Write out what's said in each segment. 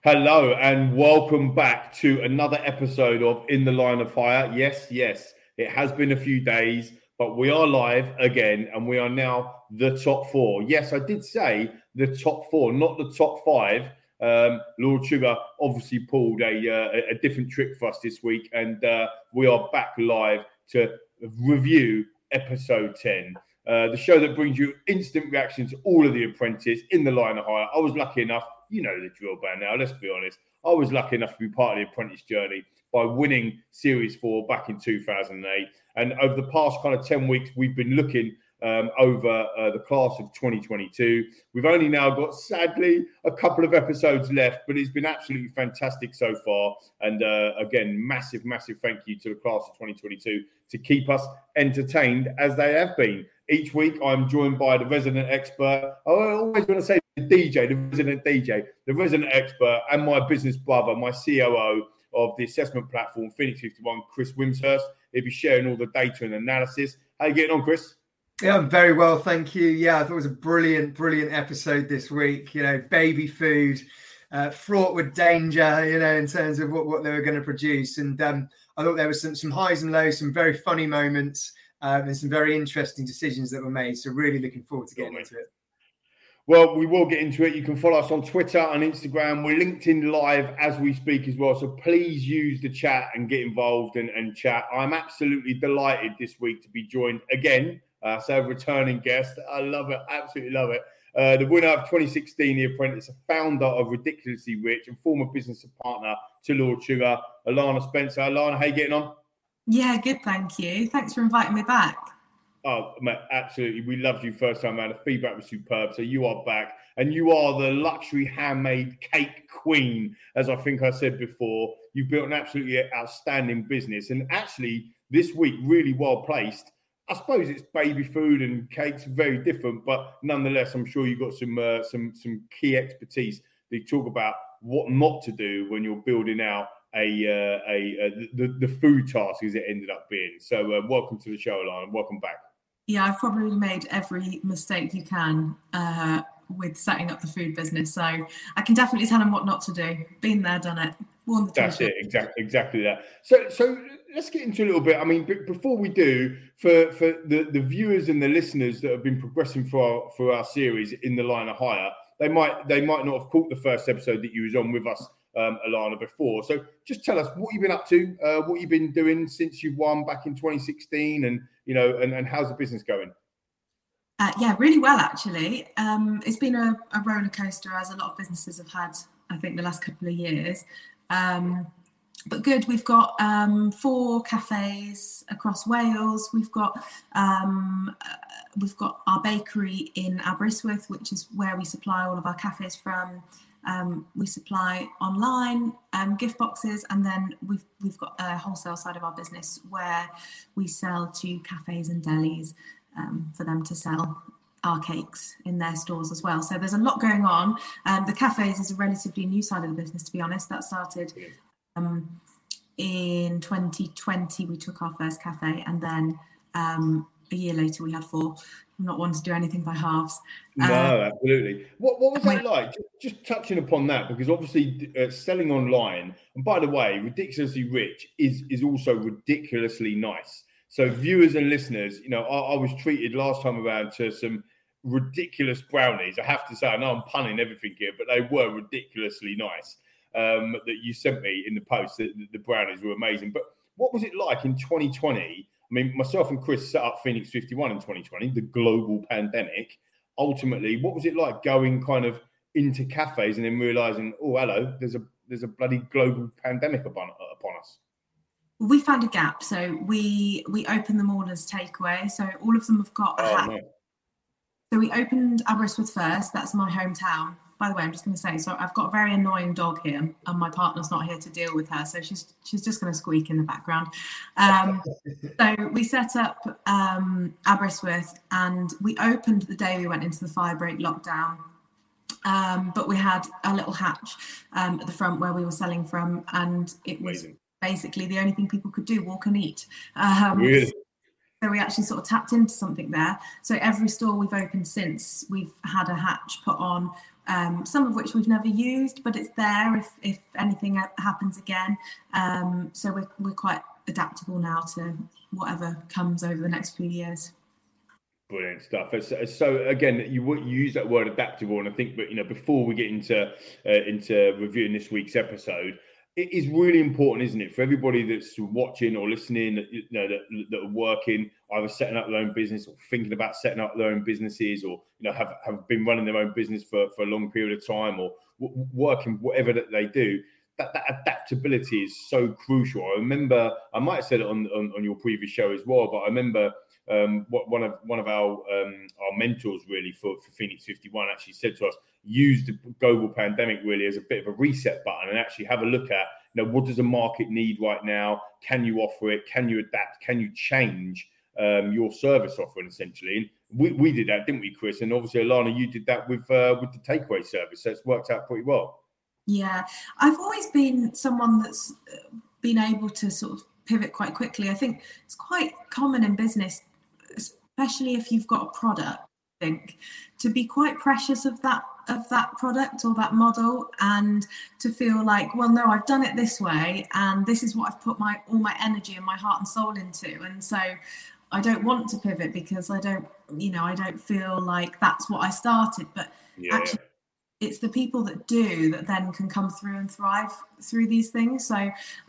Hello and welcome back to another episode of In the Line of Fire. Yes, it has been a few days, but we are live again and we are now the top four. Yes, I did say the top four, not the top five. Lord Sugar obviously pulled a different trick for us this week and we are back live to review episode 10. The show that brings you instant reactions to all of The Apprentice in the Line of Fire. I was lucky enough, you know the drill by now, let's be honest. I was lucky enough to be part of The Apprentice journey by winning Series 4 back in 2008. And over the past kind of 10 weeks, we've been looking over the class of 2022. We've only now got, sadly, a couple of episodes left, but it's been absolutely fantastic so far. And again, massive thank you to the class of 2022 to keep us entertained as they have been. Each week, I'm joined by the resident expert. I always want to say the resident expert, and my business brother, my COO of the assessment platform, Phoenix 51, Chris Wimshurst. He'll be sharing all the data and analysis. How you getting on, Chris? Yeah, I'm very well, thank you. Yeah, I thought it was a brilliant episode this week. You know, baby food, fraught with danger, you know, in terms of what they were going to produce. And I thought there was some highs and lows, some very funny moments, and some very interesting decisions that were made. So really looking forward to getting into it. Well, we will get into it. You can follow us on Twitter and Instagram. We're linked in live as we speak as well. So please use the chat and get involved and chat. I'm absolutely delighted this week to be joined again. So returning guest. I love it. Absolutely love it. The winner of 2016 The Apprentice, a founder of Ridiculously Rich and former business partner to Lord Sugar, Alana Spencer. Alana, how you getting on? Yeah, good, thank you. Thanks for inviting me back. Oh, mate, absolutely. We loved you first time, man. The feedback was superb. So you are back. And you are the luxury handmade cake queen, as I think I said before. You've built an absolutely outstanding business. And actually, this week, really well placed. I suppose it's baby food and cakes, very different. But nonetheless, I'm sure you've got some key expertise that you talk about what not to do when you're building out the food task as it ended up being. So welcome to the show, Alana. Welcome back. Yeah, I've probably made every mistake you can with setting up the food business. So I can definitely tell them what not to do. Been there, done it. That's it, exactly that. So let's get into a little bit. I mean, before we do, for the viewers and the listeners that have been progressing for our series In the Line of Hire, they might not have caught the first episode that you was on with us, Alana, before. So just tell us what you've been up to, what you've been doing since you've won back in 2016, and you know, and how's the business going? Yeah, really well actually. It's been a roller coaster, as a lot of businesses have had, I think, the last couple of years. But good. We've got 4 cafes across Wales. We've got our bakery in Aberystwyth, which is where we supply all of our cafes from. We supply online gift boxes, and then we've got a wholesale side of our business where we sell to cafes and delis for them to sell our cakes in their stores as well. So there's a lot going on. The cafes is a relatively new side of the business, to be honest. That started in 2020. We took our first cafe, and then a year later we had 4. I'm not one to do anything by halves. No, absolutely. What was that like? Just touching upon that, because obviously selling online, and by the way, Ridiculously Rich is also ridiculously nice. So viewers and listeners, you know, I was treated last time around to some ridiculous brownies. I have to say, I know I'm punning everything here, but they were ridiculously nice that you sent me in the post. The brownies were amazing. But what was it like in 2020? I mean, myself and Chris set up Phoenix 51 in 2020, the global pandemic. Ultimately, what was it like going kind of into cafes and then realizing, oh, hello, there's a bloody global pandemic upon us? We found a gap, so we opened them all as takeaway. So all of them have got a hat. No. So we opened Aberystwyth first. That's my hometown. By the way, I'm just going to say, so I've got a very annoying dog here, and my partner's not here to deal with her, so she's just going to squeak in the background. So we set up Aberystwyth, and we opened the day we went into the firebreak lockdown. But we had a little hatch at the front where we were selling from, and it was basically the only thing people could do, walk and eat. Really? So we actually sort of tapped into something there. So every store we've opened since, we've had a hatch put on, some of which we've never used, but it's there if anything happens again. So we're quite adaptable now to whatever comes over the next few years. Brilliant stuff. So again, you use that word adaptable, and I think, but before we get into reviewing this week's episode, it is really important, isn't it, for everybody that's watching or listening, that are working, either setting up their own business or thinking about setting up their own businesses, or have been running their own business for a long period of time, or working whatever that they do. That adaptability is so crucial. I remember, I might have said it on your previous show as well, but I remember one of our mentors really for Phoenix 51 actually said to us, use the global pandemic really as a bit of a reset button and actually have a look at, what does the market need right now? Can you offer it? Can you adapt? Can you change your service offering essentially? And we did that, didn't we, Chris? And obviously, Alana, you did that with the takeaway service, so it's worked out pretty well. Yeah, I've always been someone that's been able to sort of pivot quite quickly. I think it's quite common in business, especially if you've got a product, I think, to be quite precious of that product or that model, and to feel like, well, no, I've done it this way, and this is what I've put all my energy and my heart and soul into, and so I don't want to pivot because I don't feel like that's what I started. But actually, it's the people that do that then can come through and thrive through these things. So,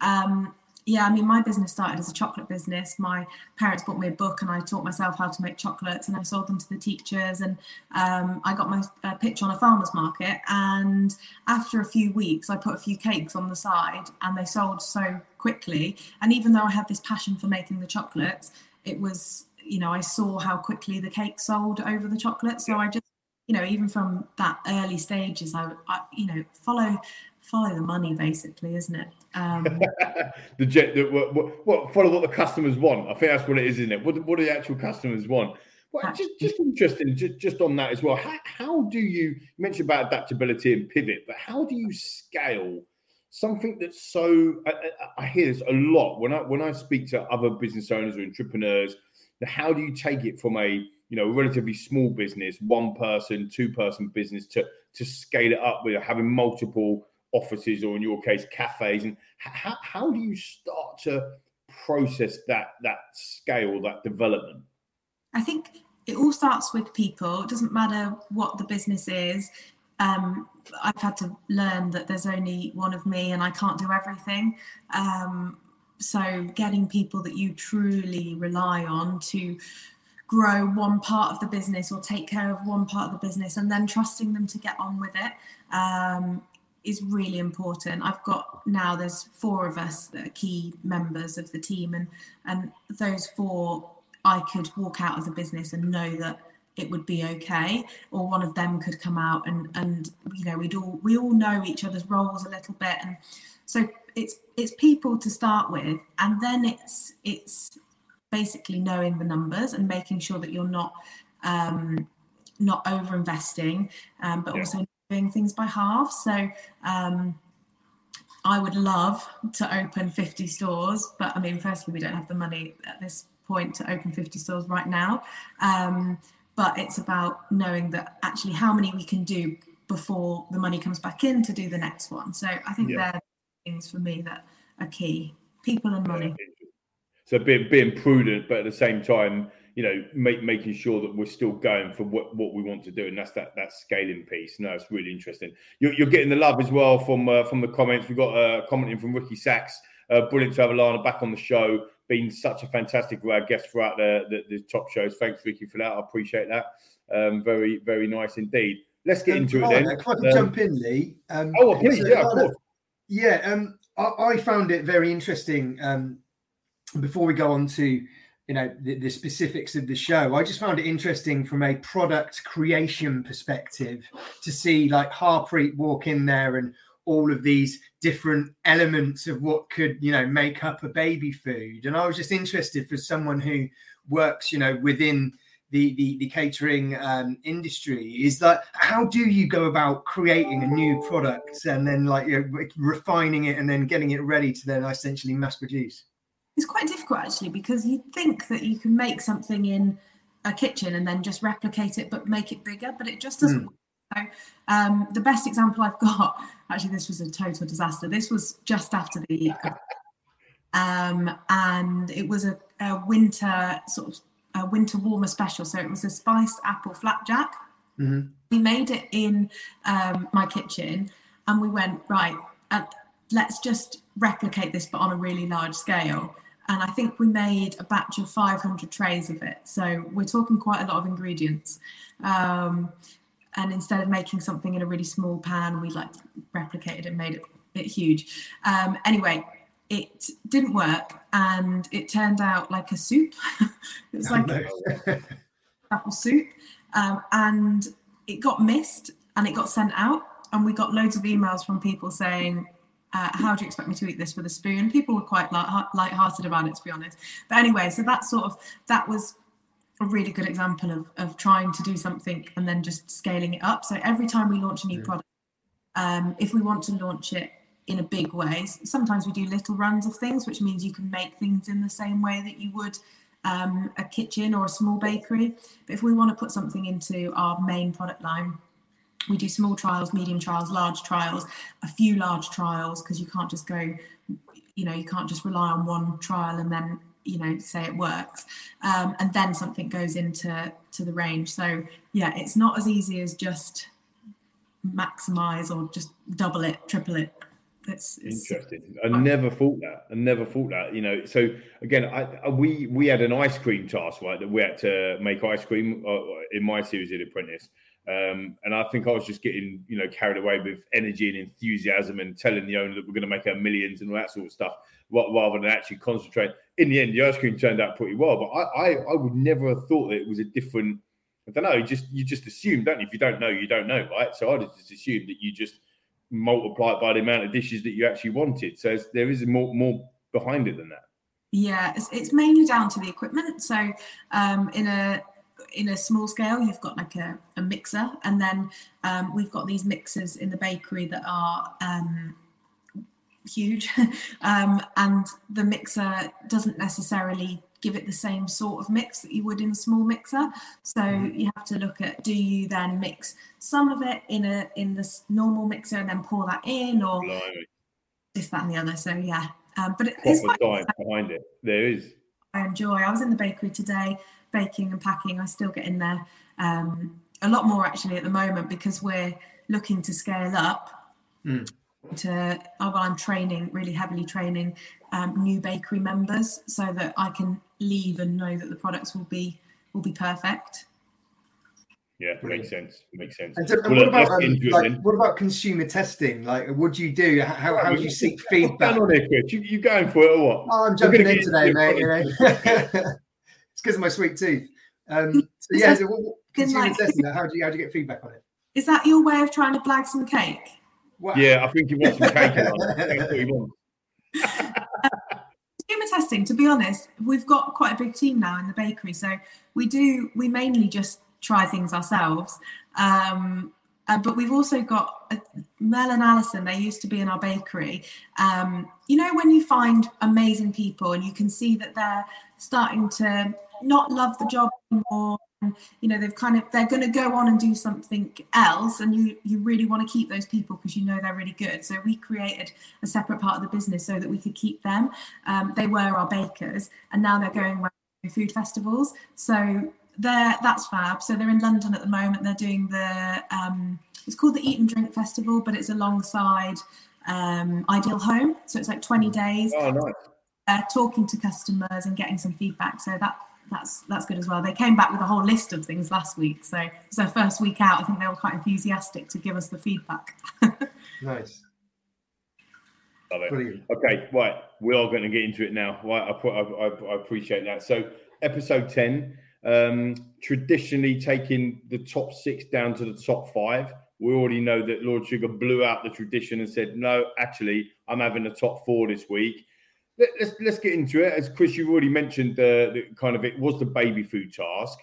my business started as a chocolate business. My parents bought me a book and I taught myself how to make chocolates, and I sold them to the teachers, and I got my pitch on a farmer's market. And after a few weeks, I put a few cakes on the side and they sold so quickly. And even though I had this passion for making the chocolates, it was, I saw how quickly the cake sold over the chocolate. So I just, even from that early stages, I follow the money, basically, isn't it? Follow what the customers want. I think that's what it is, isn't it? What do the actual customers want? Well, just interesting, just on that as well. How do you mentioned about adaptability and pivot, but how do you scale something that's so? I hear this a lot when I speak to other business owners or entrepreneurs. How do you take it from a relatively small business, 1-person, 2-person business to scale it up with having multiple offices, or in your case, cafes? And how do you start to process that scale, that development? I think it all starts with people. It doesn't matter what the business is. I've had to learn that there's only one of me and I can't do everything. So getting people that you truly rely on to grow one part of the business or take care of one part of the business, and then trusting them to get on with it, is really important. There's 4 of us that are key members of the team, and those 4, I could walk out of the business and know that it would be okay, or one of them could come out and we all know each other's roles a little bit, and so it's people to start with, and then it's basically knowing the numbers and making sure that you're not over investing, but also doing things by half. So I would love to open 50 stores, but firstly, we don't have the money at this point to open 50 stores right now. But it's about knowing that actually how many we can do before the money comes back in to do the next one. So I think they're things for me that are key: people and money. So being prudent, but at the same time, making sure that we're still going for what we want to do, and that's that scaling piece. No, it's really interesting. You're getting the love as well from the comments. We've got a comment in from Ricky Sachs. Brilliant to have Alana back on the show. Been such a fantastic guest throughout the top shows. Thanks, Ricky, for that. I appreciate that. Very, very nice indeed. Let's get into it then. If I could jump in, Lee. Please, of course. Yeah, I found it very interesting. Before we go on to the specifics of the show, I just found it interesting from a product creation perspective to see like Harpreet walk in there and all of these different elements of what could make up a baby food. And I was just interested, for someone who works within the catering industry, is that how do you go about creating a new product and then refining it and then getting it ready to then essentially mass produce? It's quite difficult actually, because you think that you can make something in a kitchen and then just replicate it but make it bigger, but it just doesn't work. So the best example I've got, actually this was a total disaster. This was just after the and it was a winter sort of a winter warmer special. So it was a spiced apple flapjack. Mm-hmm. We made it in my kitchen, and we went, right, let's just replicate this but on a really large scale. And I think we made a batch of 500 trays of it. So we're talking quite a lot of ingredients. And instead of making something in a really small pan, we like replicated and made it huge. Anyway, it didn't work, and it turned out like a soup. It was like apple soup, and it got missed and it got sent out, and we got loads of emails from people saying, how do you expect me to eat this with a spoon? People were quite light-hearted about it, to be honest. But anyway, so that was a really good example of trying to do something and then just scaling it up. So every time we launch a new product, if we want to launch it in a big way, sometimes we do little runs of things, which means you can make things in the same way that you would a kitchen or a small bakery. But if we want to put something into our main product line, we do small trials, medium trials, large trials, a few large trials, because you can't just go, you can't just rely on one trial and then, say it works. And then something goes into the range. So yeah, it's not as easy as just maximize or just double it, triple it. It's interesting. I never thought that. So again, we had an ice cream task, right, that we had to make ice cream in my series of The Apprentice. And I think I was just getting, carried away with energy and enthusiasm and telling the owner that we're going to make our millions and all that sort of stuff, rather than actually concentrate. In the end, the ice cream turned out pretty well, but I would never have thought that it was a different. I don't know. You just assume, don't you? If you don't know, you don't know, right? So I just assumed that you just multiply it by the amount of dishes that you actually wanted. So there is more behind it than that. Yeah, it's mainly down to the equipment. So in a small scale, you've got like a mixer, and then we've got these mixers in the bakery that are huge, and the mixer doesn't necessarily give it the same sort of mix that you would in a small mixer. So you have to look at, do you then mix some of it in this normal mixer and then pour that in, or this, that and the other. So yeah, but it's quite science behind it. There is. I was in the bakery today, baking and packing. I still get in there a lot more actually at the moment, because we're looking to scale up. I'm really heavily training new bakery members, so that I can leave and know that the products will be perfect. Yeah, makes sense. And what about consumer testing? Like, what do you do? How do you seek feedback? What's going on here, Chris? You going for it or what? Oh, I'm jumping in today, mate. It's because of my sweet tooth. Consumer testing. How do you get feedback on it? Is that your way of trying to blag some cake? Wow. Yeah, I think he wants some cake. That's what he wants. Consumer testing, to be honest, we've got quite a big team now in the bakery, so we mainly just try things ourselves, but we've also got Mel and Alison. They used to be in our bakery. When you find amazing people and you can see that they're starting to not love the job anymore, and they're going to go on and do something else, and you really want to keep those people because they're really good. So we created a separate part of the business so that we could keep them. They were our bakers, and now they're going to food festivals. So that's fab. So they're in London at the moment. They're doing it's called the Eat and Drink Festival, but it's alongside Ideal Home. So it's like 20 days. Oh, nice. Talking to customers and getting some feedback. So that's good as well. They came back with a whole list of things last week. So it was their first week out. I think they were quite enthusiastic to give us the feedback. Nice. Love it. Brilliant. Okay, right. We are going to get into it now. Right, I appreciate that. So episode 10, traditionally taking the top 6 down to the top 5. We already know that Lord Sugar blew out the tradition and said, no, actually, I'm having the top 4 this week. Let's get into it. As Chris, you've already mentioned, the kind of it was the baby food task.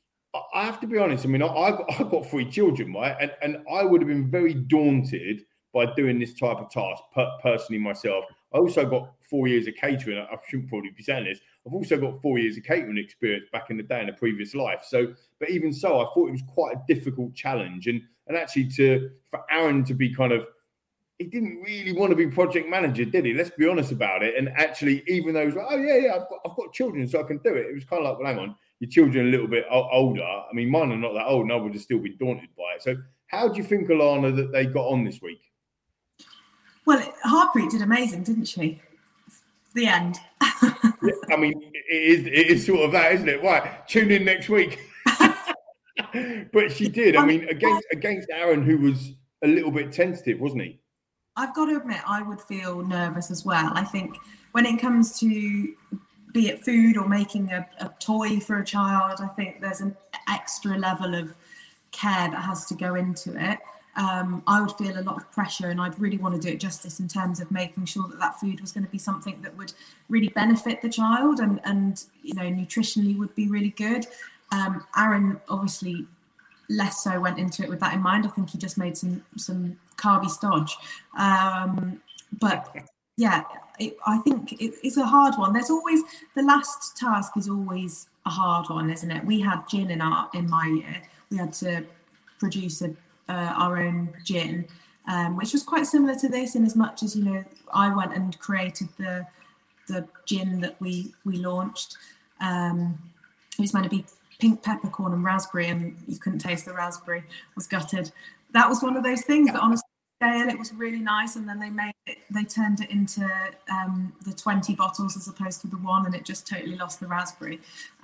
I have to be honest. I mean, I've got 3 children, right? And I would have been very daunted by doing this type of task personally myself. I also got 4 years of catering. I shouldn't probably be saying this. I've also got 4 years of catering experience back in the day in a previous life. So, but even so, I thought it was quite a difficult challenge. And actually for Aaron to be kind of, he didn't really want to be project manager, did he? Let's be honest about it. And actually, even though he was like, oh yeah, I've got children, so I can do it. It was kind of like, well, hang on, your children are a little bit older. I mean, mine are not that old, and I would have still been daunted by it. So how do you think, Alana, that they got on this week? Well, Harpreet did amazing, didn't she? The end. Yeah, I mean, it is sort of that, isn't it? Right, tune in next week. But she did. I mean, against Aaron, who was a little bit tentative, wasn't he? I've got to admit, I would feel nervous as well. I think when it comes to, be it food or making a toy for a child, I think there's an extra level of care that has to go into it. I would feel a lot of pressure, and I'd really want to do it justice in terms of making sure that food was going to be something that would really benefit the child and nutritionally would be really good. Aaron obviously less so went into it with that in mind. I think he just made some carby stodge. But yeah, I think it's a hard one. There's always, the last task is always a hard one, isn't it? We had gin in my year. We had to produce our own gin, which was quite similar to this in as much as, I went and created the gin that we launched. It was meant to be pink peppercorn and raspberry, and you couldn't taste the raspberry. I was gutted. That was one of those things that honestly, it was really nice, and then they turned it into the 20 bottles as opposed to the one, and it just totally lost the raspberry.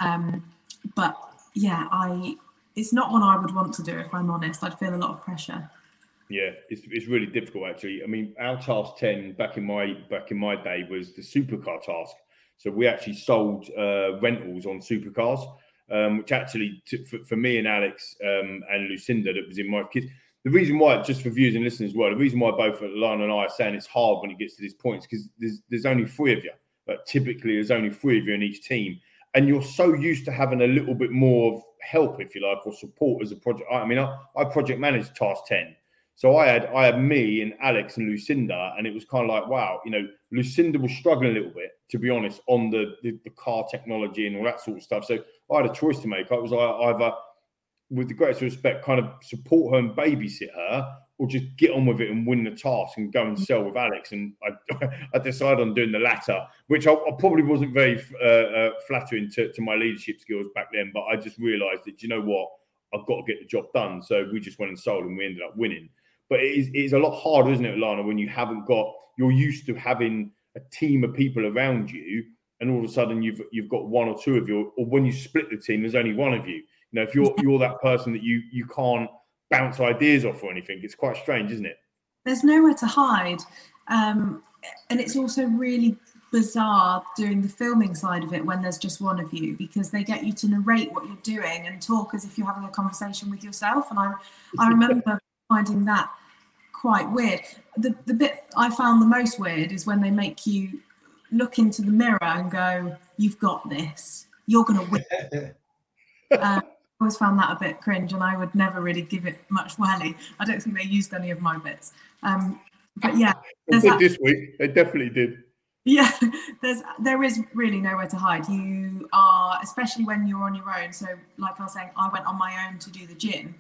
But yeah, it's not one I would want to do, if I'm honest. I'd feel a lot of pressure. Yeah, it's really difficult actually. I mean, our task 10 back in my day was the supercar task. So we actually sold rentals on supercars, which actually for me and Alex and Lucinda, that was in my kids. The reason why, just for viewers and listeners as well, the reason why both Alana and I are saying it's hard when it gets to this point is because there's only 3 of you. But typically, there's only 3 of you in each team. And you're so used to having a little bit more of help, if you like, or support as a project. I mean, I project managed task 10. So I had me and Alex and Lucinda, and it was kind of like, wow, Lucinda was struggling a little bit, to be honest, on the car technology and all that sort of stuff. So I had a choice to make. I was either, with the greatest respect, kind of support her and babysit her, or just get on with it and win the task and go and sell with Alex. And I decided on doing the latter, which I probably wasn't very flattering to my leadership skills back then. But I just realised that, you know what, I've got to get the job done. So we just went and sold, and we ended up winning. But it is a lot harder, isn't it, Lana, when you're used to having a team of people around you, and all of a sudden you've got 1 or 2 of you, or when you split the team, there's only 1 of you. If you're that person that you can't bounce ideas off or anything, it's quite strange, isn't it? There's nowhere to hide. And it's also really bizarre doing the filming side of it when there's just 1 of you, because they get you to narrate what you're doing and talk as if you're having a conversation with yourself. And I remember finding that quite weird. The bit I found the most weird is when they make you look into the mirror and go, "You've got this. You're going to win." I always found that a bit cringe, and I would never really give it much welly. I don't think they used any of my bits. But yeah, they did this week. They definitely did. Yeah, there is really nowhere to hide. You are, especially when you're on your own. So, like I was saying, I went on my own to do the gin.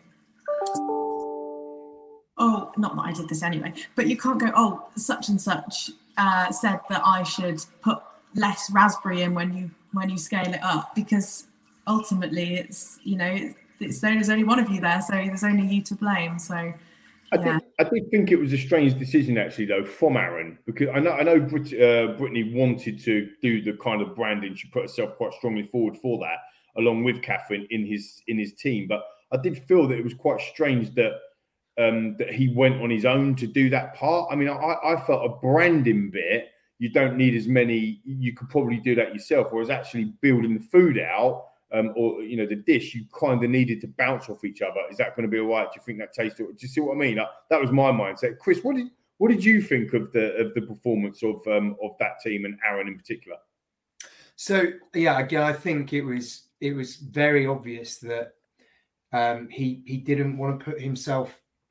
Oh, not that I did this anyway, but you can't go, oh, such and such said that I should put less raspberry in when you scale it up, because ultimately it's there's only 1 of you there, so there's only you to blame. So yeah. I did think it was a strange decision actually, though, from Aaron, because I know Brittany wanted to do the kind of branding. She put herself quite strongly forward for that, along with Catherine in his team. But I did feel that it was quite strange that he went on his own to do that part. I mean, I felt a branding bit, you don't need as many. You could probably do that yourself, whereas actually building the food out, or the dish, you kind of needed to bounce off each other. Is that going to be all right? Do you think that tasted? Do you see what I mean? That was my mindset. Chris, what did you think of the performance of that team and Aaron in particular? So yeah, again, I think it was very obvious that he didn't want to put himself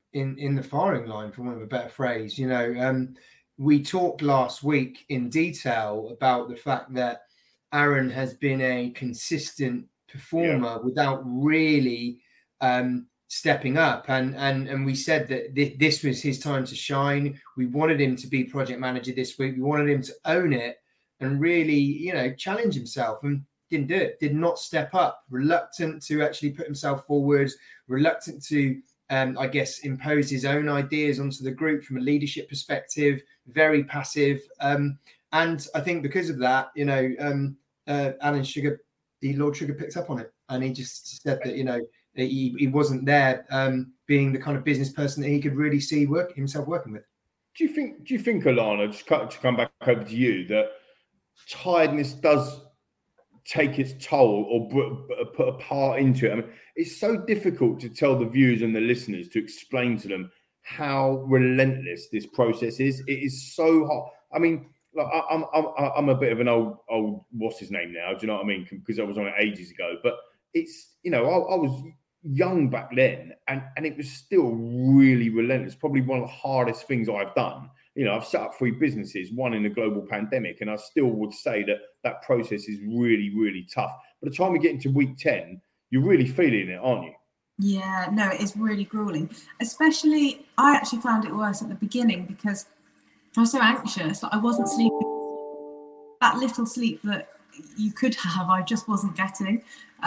in the firing line, for want of a better phrase. We talked last week in detail about the fact that Aaron has been a consistent performer without really stepping up, and we said that this was his time to shine. We wanted him to be project manager this week. We wanted him to own it and really, challenge himself, and didn't do it. Did not step up. Reluctant to actually put himself forward. Reluctant to, I guess, impose his own ideas onto the group from a leadership perspective. Very passive, and I think because of that, Alan Sugar, Lord Sugar picked up on it, and he just said that he wasn't there, being the kind of business person that he could really see himself working with. Do you think, Alana, just to come back over to you, that tiredness does take its toll or put a part into it? I mean, it's so difficult to tell the viewers and the listeners, to explain to them how relentless this process is. It is so hard. I mean, like, I'm a bit of an old what's his name now? Do you know what I mean? Because I was on it ages ago. But it's, I was young back then, and it was still really relentless. Probably one of the hardest things I've done. I've set up 3 businesses, one in a global pandemic, and I still would say that process is really, really tough. By the time we get into week 10, you're really feeling it, aren't you? Yeah, no, it is really grueling. Especially, I actually found it worse at the beginning because I was so anxious that I wasn't sleeping. That little sleep that you could have, I just wasn't getting.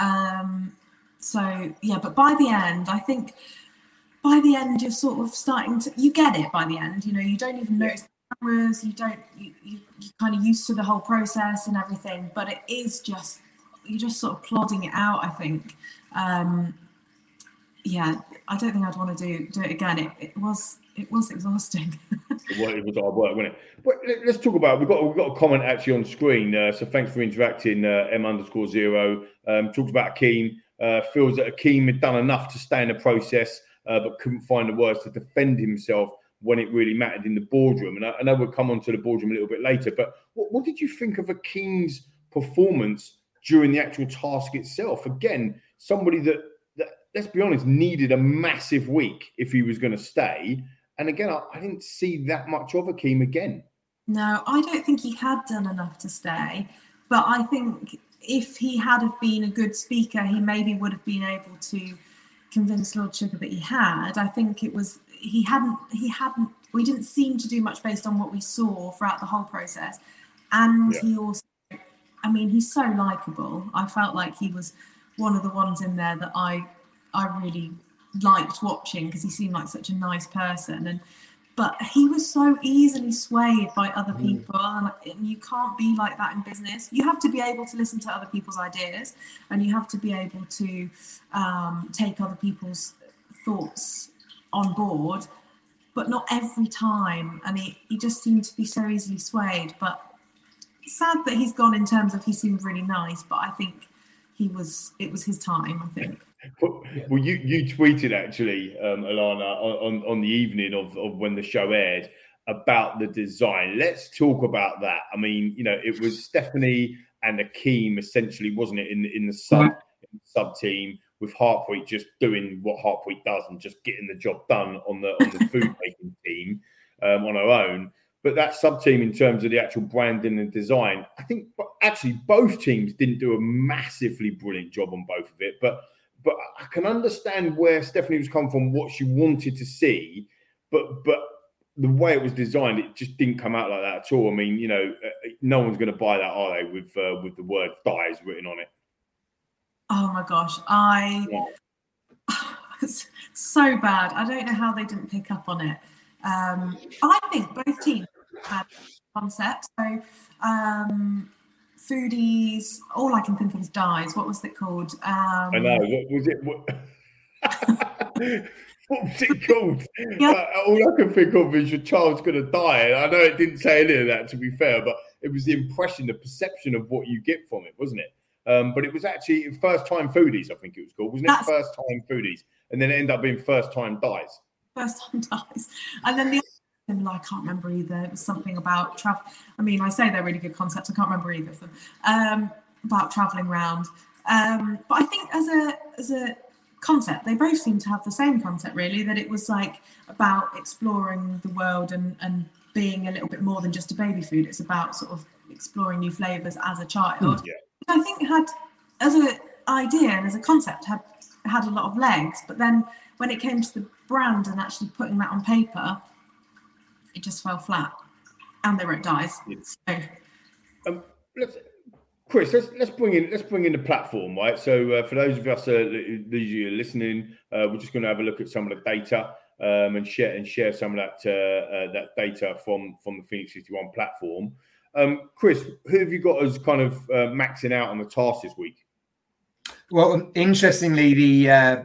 So, yeah, but by the end, I think by the end, you're sort of starting to, you get it by the end, you don't even notice the cameras, you're kind of used to the whole process and everything, but it is just, you're just sort of plodding it out, I think. Yeah, I don't think I'd want to do it again. It was exhausting. It was hard work, wasn't it? But let's talk about, we've got a comment actually on screen, so thanks for interacting, M_0, talks about Akeem, feels that Akeem had done enough to stay in the process, but couldn't find the words to defend himself when it really mattered in the boardroom. And I know we'll come on to the boardroom a little bit later, but what did you think of Akeem's performance during the actual task itself? Again, somebody that let's be honest, needed a massive week if he was going to stay. And again, I didn't see that much of Akeem again. No, I don't think he had done enough to stay. But I think if he had have been a good speaker, he maybe would have been able to convince Lord Sugar that he had. I think it was, we didn't seem to do much based on what we saw throughout the whole process. And he also, he's so likable. I felt like he was one of the ones in there that I really liked watching because he seemed like such a nice person, but he was so easily swayed by other people, and you can't be like that in business. You have to be able to listen to other people's ideas, and you have to be able to take other people's thoughts on board, but not every time. And he just seemed to be so easily swayed. But sad that he's gone in terms of he seemed really nice, but I think it was his time, I think. Well, you tweeted actually, Alana, on the evening of when the show aired about the design. Let's talk about that. I mean, it was Stephanie and Akeem essentially, wasn't it, in the sub team, with Heartbeat just doing what Heartbeat does and just getting the job done on the food making team on her own. But that sub team, in terms of the actual branding and design, I think actually both teams didn't do a massively brilliant job on both of it. But I can understand where Stephanie was coming from, what she wanted to see, but the way it was designed, it just didn't come out like that at all. I mean, no one's going to buy that, are they, with the word "dies" written on it? Oh my gosh, it's so bad. I don't know how they didn't pick up on it. I think both teams had concept. So Foodies, all I can think of is Dies. What was it called? I know. What was it? What was it called? Yeah. All I can think of is your child's going to die. And I know it didn't say any of that, to be fair, but it was the impression, the perception of what you get from it, wasn't it? But it was actually First Time Foodies, I think it was called, wasn't it? First Time Foodies. And then it ended up being First Time Dies. First Time Dies. And then the other, I can't remember either. It was something about travel. I mean, I say they're really good concepts. I can't remember either of them. About traveling around. But I think as a concept. They both seem to have the same concept, really, that it was like about exploring the world and being a little bit more than just a baby food. It's about sort of exploring new flavors as a child. Yeah. I think had, as an idea and as a concept, had a lot of legs. But then when it came to the brand and actually putting that on paper, it just fell flat. And they wrote dies. Yeah. So. Chris, let's bring in the platform, right? So for those of us that are listening, we're just going to have a look at some of the data and share some of that data from the Phoenix 51 platform. Chris, who have you got as kind of maxing out on the task this week? Well, interestingly, the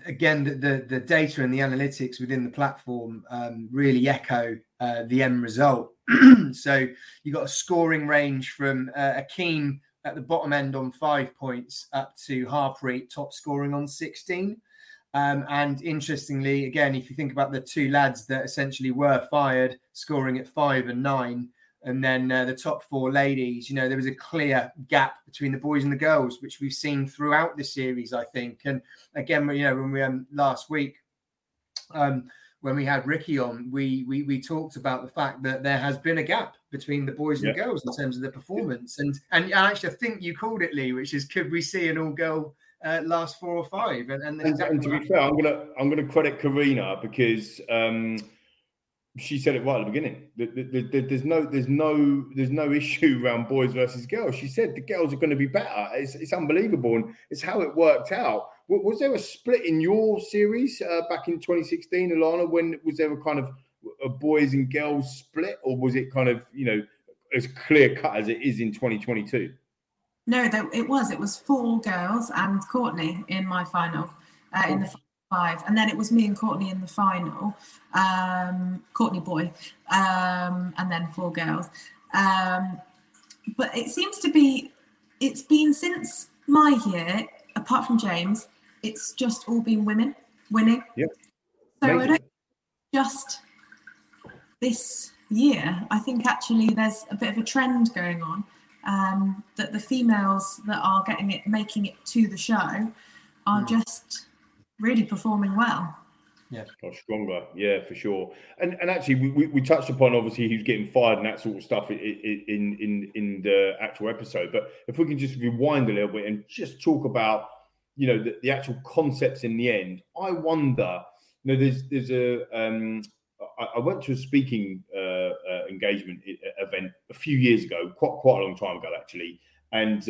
data and the analytics within the platform really echo the end result. So you got a scoring range from Akeem at the bottom end on 5 points up to Harpreet top scoring on 16. And interestingly, again, if you think about the two lads that essentially were fired, scoring at 5 and 9, and then the top 4 ladies, there was a clear gap between the boys and the girls, which we've seen throughout the series, I think. And again, when we last week, when we had Ricky on, we talked about the fact that there has been a gap between the boys and the girls in terms of the performance. And actually, I think you called it, Lee, which is, could we see an all-girl last 4 or 5? And to be fair, I'm gonna credit Karina because she said it right at the beginning. There's no issue around boys versus girls. She said the girls are going to be better. It's unbelievable, and it's how it worked out. Was there a split in your series back in 2016, Alana? When was there a kind of a boys and girls split, or was it kind of as clear cut as it is in 2022? No, it was 4 girls and Courtney in my final in the 5, and then it was me and Courtney in the final. Courtney boy, and then 4 girls. But it seems to be, it's been since my year, apart from James, it's just all been women winning. Yeah. So I don't just this year. I think actually there's a bit of a trend going on, that the females that are making it to the show are just really performing well. Yeah, stronger. Yeah, for sure. And actually, we touched upon obviously who's getting fired and that sort of stuff in the actual episode. But if we can just rewind a little bit and just talk about the actual concepts in the end, I wonder. There's I went to a speaking engagement event a few years ago, quite a long time ago actually, and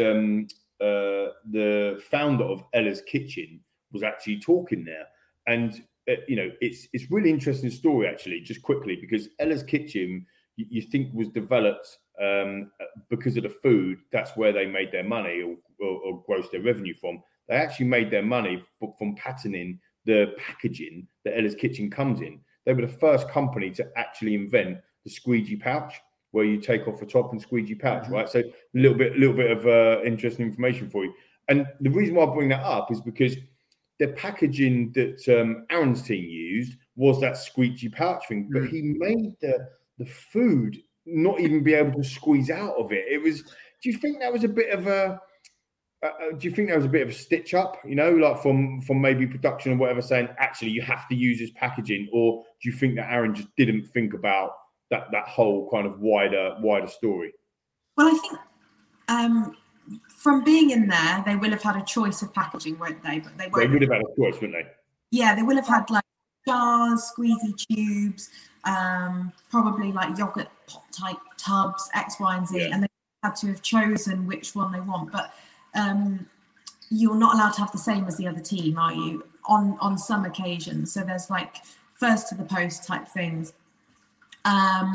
the founder of Ella's Kitchen was actually talking there, and it's really interesting story actually, just quickly, because Ella's Kitchen you think was developed because of the food. That's where they made their money or grossed their revenue from. They actually made their money from patenting the packaging that Ella's Kitchen comes in. They were the first company to actually invent the squeegee pouch, where you take off the top and squeegee pouch, right? So a little bit of interesting information for you. And the reason why I bring that up is because the packaging that Aaron's team used was that squeegee pouch thing, but he made the food not even be able to squeeze out of it. It was. Do you think that was a bit of a? Stitch up, like from maybe production or whatever, saying actually you have to use this packaging, or do you think that Aaron just didn't think about that whole kind of wider story? Well, I think from being in there, they will have had a choice of packaging, won't they? But they would have had a choice, wouldn't they? Yeah, they will have had like jars, squeezy tubes, probably like yogurt pot type tubs, X, Y, and Z, and they had to have chosen which one they want. But you're not allowed to have the same as the other team, are you? On some occasions, so there's like first to the post type things. But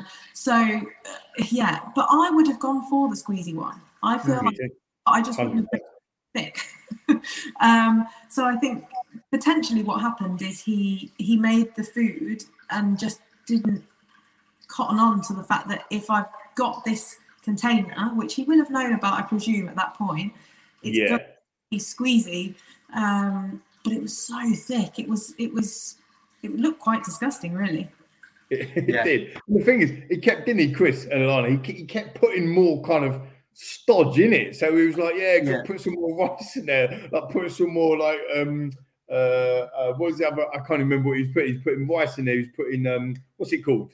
I would have gone for the squeezy one. I feel like I just wouldn't have been thick. So I think potentially what happened is he made the food and just didn't cotton on to the fact that if I've got this container, which he will have known about, I presume, at that point, it's going to be squeezy. But it was so thick. It looked quite disgusting, really. It did. And the thing is, didn't he, Chris and Alana? He kept putting more kind of stodge in it. So he was like, put some more rice in there, like put some more like what was the other? I can't remember what he's putting. He's putting rice in there. He's putting what's it called?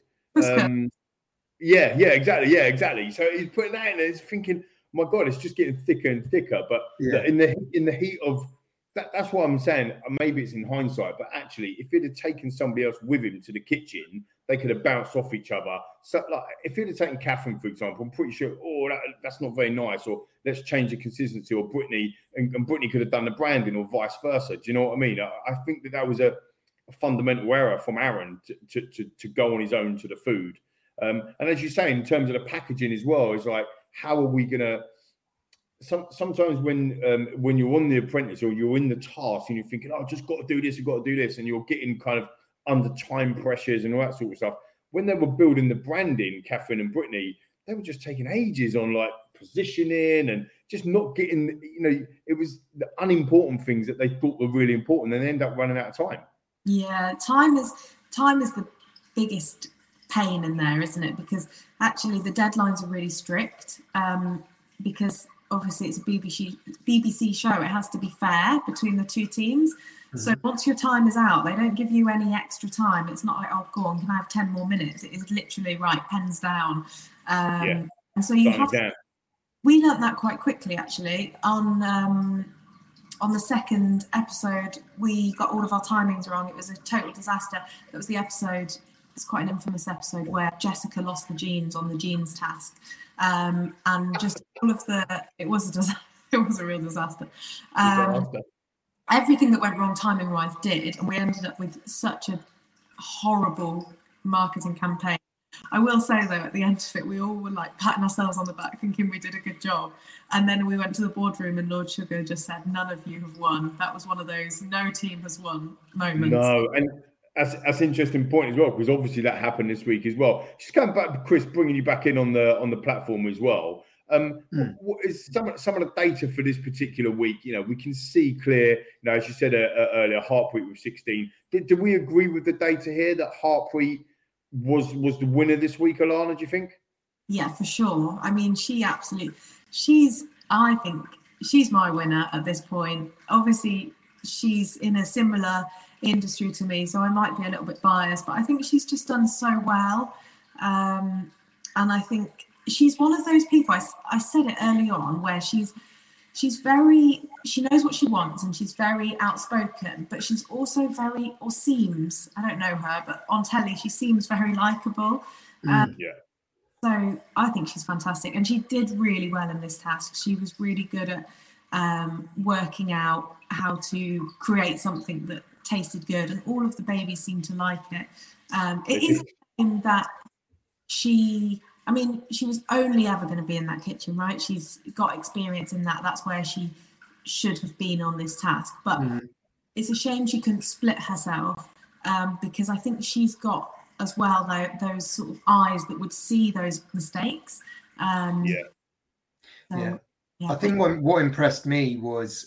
Yeah, exactly. So he's putting that in there. He's thinking, my God, it's just getting thicker and thicker. But in the heat of that's what I'm saying. Maybe it's in hindsight, but actually, if he'd have taken somebody else with him to the kitchen, they could have bounced off each other. So, like, if he'd have taken Catherine, for example, I'm pretty sure, that's not very nice, or let's change the consistency, or Brittany, and Brittany could have done the branding, or vice versa. Do you know what I mean? I think that was a fundamental error from Aaron to go on his own to the food. And as you say, in terms of the packaging as well, it's like, how are we going to... Sometimes when you're on The Apprentice or you're in the task and you're thinking, I've just got to do this, and you're getting kind of under time pressures and all that sort of stuff. When they were building the branding, Catherine and Brittany, they were just taking ages on like positioning and just not getting, it was the unimportant things that they thought were really important, and they end up running out of time. Yeah, time is the biggest pain in there, isn't it? Because actually the deadlines are really strict, because obviously it's a BBC show. It has to be fair between the two teams. Mm-hmm. So once your time is out, they don't give you any extra time. It's not like, oh, go on, can I have 10 more minutes? It is literally, right, pens down. And so you have to, we learnt that quite quickly, actually. On the second episode, we got all of our timings wrong. It was a total disaster. It was the episode, it's quite an infamous episode, where Jessica lost the jeans on the jeans task. And just all of it was a disaster. It was a real disaster. Everything that went wrong timing wise did, and we ended up with such a horrible marketing campaign. I will say though, at the end of it, we all were like patting ourselves on the back thinking we did a good job. And then we went to the boardroom and Lord Sugar just said, none of you have won. That was one of those no team has won moments. No, and that's an interesting point as well, because obviously that happened this week as well. Just going back, Chris, bringing you back in on the platform as well. What is some of the data for this particular week? We can see clear, as you said earlier, Harpreet with 16. Did we agree with the data here that Harpreet was the winner this week, Alana, do you think? Yeah, for sure. I mean, I think she's my winner at this point. Obviously, she's in a similar industry to me, so I might be a little bit biased, but I think she's just done so well. And I think she's one of those people, I said it early on, where she knows what she wants and she's very outspoken, but she's also seems, I don't know her, but on telly she seems very likable. So I think she's fantastic, and she did really well in this task. She was really good at working out how to create something that tasted good, and all of the babies seemed to like it. It is in that she was only ever going to be in that kitchen, right? She's got experience in that. That's where she should have been on this task. But it's a shame she couldn't split herself, because I think she's got as well those sort of eyes that would see those mistakes. I think what impressed me was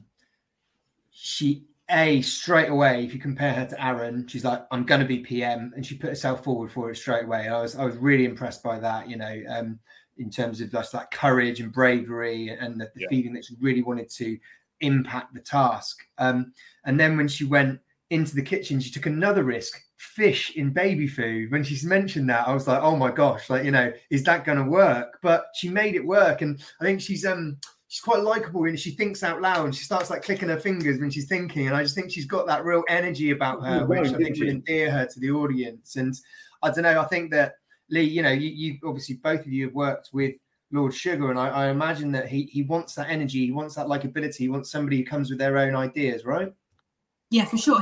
she straight away, if you compare her to Aaron, she's like, I'm going to be PM, and she put herself forward for it straight away. I was really impressed by that, in terms of just that courage and bravery and the feeling that she really wanted to impact the task. And then when she went into the kitchen, she took another risk, fish in baby food. When she's mentioned that, I was like, oh my gosh, is that going to work? But she made it work. And I think she's quite likable, and she thinks out loud, and she starts clicking her fingers when she's thinking. And I just think she's got that real energy about her, which I think would endear her to the audience. And I don't know, I think that Lee, you obviously both of you have worked with Lord Sugar, and I imagine that he wants that energy, he wants that likability, he wants somebody who comes with their own ideas, right? Yeah, for sure.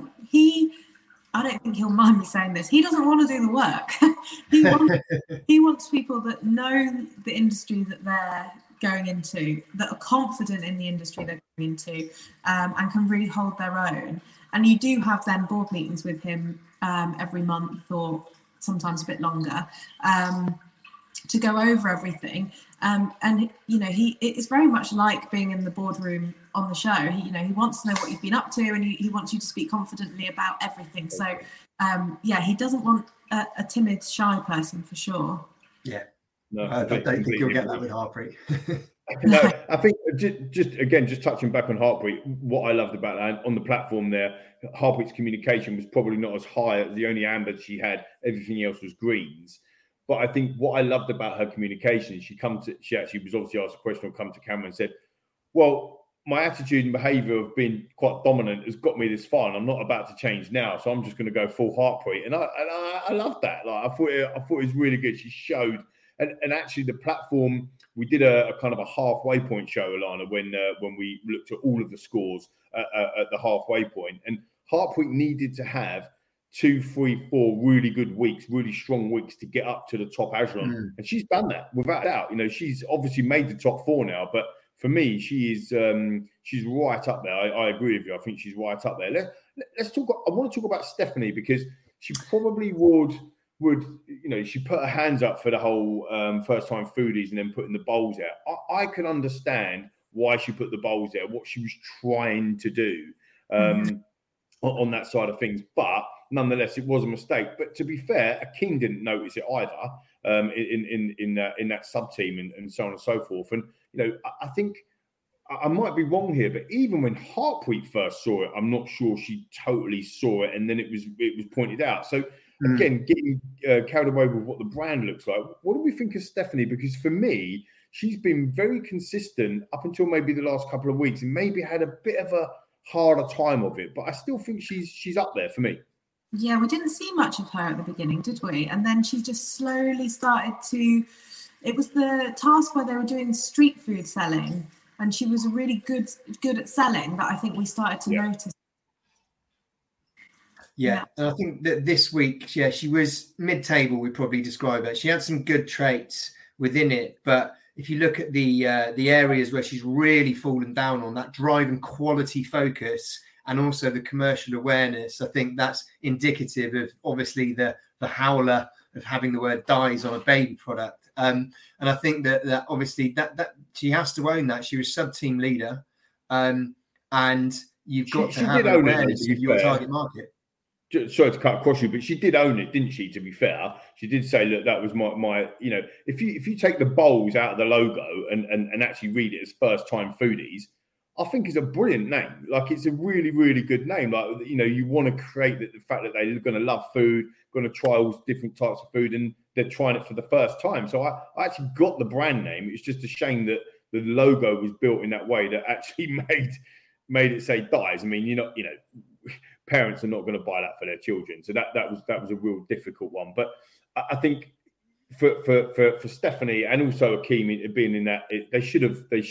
I don't think he'll mind me saying this. He doesn't want to do the work. He wants people that know the industry that they're going into, that are confident in the industry they're going into, and can really hold their own. And you do have then board meetings with him every month, or sometimes a bit longer, to go over everything. And it's very much like being in the boardroom on the show. He wants to know what you've been up to, and he wants you to speak confidently about everything. So he doesn't want a timid, shy person, for sure. Yeah. No, I don't think you'll get that with Harpreet. No, I think just touching back on Heartbeat, what I loved about that on the platform there, Heartbeat's communication was probably not as high. The only ambers she had, everything else was greens. But I think what I loved about her communication, she actually was obviously asked a question or come to camera and said, well, my attitude and behaviour of being quite dominant has got me this far, and I'm not about to change now, so I'm just going to go full Heartbeat. And I love that. Like I thought it was really good. She showed, and actually the platform, we did a kind of a halfway point show, Alana, when we looked at all of the scores at the halfway point, and Heartbeat needed to have 2, 3, 4 really good weeks, really strong weeks to get up to the top echelon, and she's done that without doubt. You know, she's obviously made the top 4 now, but for me, she's right up there. I agree with you. I think she's right up there. Let's talk. I want to talk about Stephanie, because she probably would she put her hands up for the whole first time foodies and then putting the bowls out. I can understand why she put the bowls out, what she was trying to do on that side of things, but nonetheless, it was a mistake. But to be fair, Akeem didn't notice it either in that sub team and so on and so forth. And I think I might be wrong here, but even when Heartbeat first saw it, I'm not sure she totally saw it, and then it was pointed out. So again, getting carried away with what the brand looks like. What do we think of Stephanie? Because for me, she's been very consistent up until maybe the last couple of weeks, and maybe had a bit of a harder time of it. But I still think she's up there for me. Yeah, we didn't see much of her at the beginning, did we? And then she just slowly started to. It was the task where they were doing street food selling, and she was really good at selling, that I think we started to notice. Yeah, and I think that this week, she was mid-table, we probably describe her. She had some good traits within it, but if you look at the areas where she's really fallen down on, that drive and quality focus, and also the commercial awareness, I think that's indicative of obviously the howler of having the word dies on a baby product. And I think that obviously that she has to own that. She was sub-team leader, and you've got to have awareness of your target market. Sorry to cut across you, but she did own it, didn't she? To be fair, she did say, look, that was my if you take the bowls out of the logo and actually read it as First Time Foodies, I think it's a brilliant name. Like, it's a really, really good name. Like, you want to create the fact that they're going to love food, going to try all different types of food, and they're trying it for the first time. So I actually got the brand name. It's just a shame that the logo was built in that way that actually made it say dies. I mean, parents are not going to buy that for their children. So that was a real difficult one. But I think for Stephanie and also Akeem being in that, they should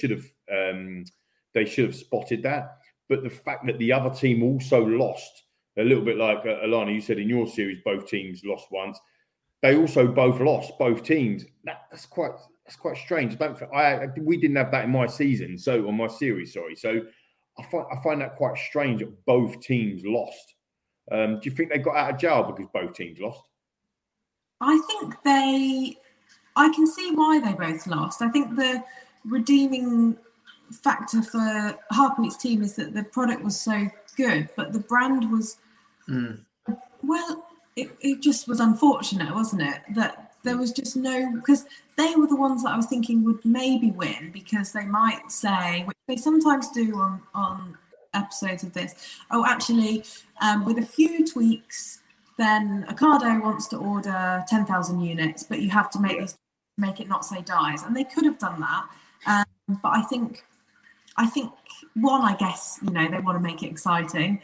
have spotted that. But the fact that the other team also lost, a little bit like Alana, you said in your series, both teams lost once. They also both lost, both teams. That's quite strange. We didn't have that in my season, so on my series, sorry. So I find that quite strange that both teams lost. Do you think they got out of jail because both teams lost? I think I can see why they both lost. I think the redeeming factor for Heartbeat's team is that the product was so good, but the brand was, well, it just was unfortunate, wasn't it? That there was just because they were the ones that I was thinking would maybe win, because they might say, which they sometimes do on episodes of this, actually, with a few tweaks, then Ocado wants to order 10,000 units, but you have to make it not say dies. And they could have done that. But I think one, I guess, they want to make it exciting.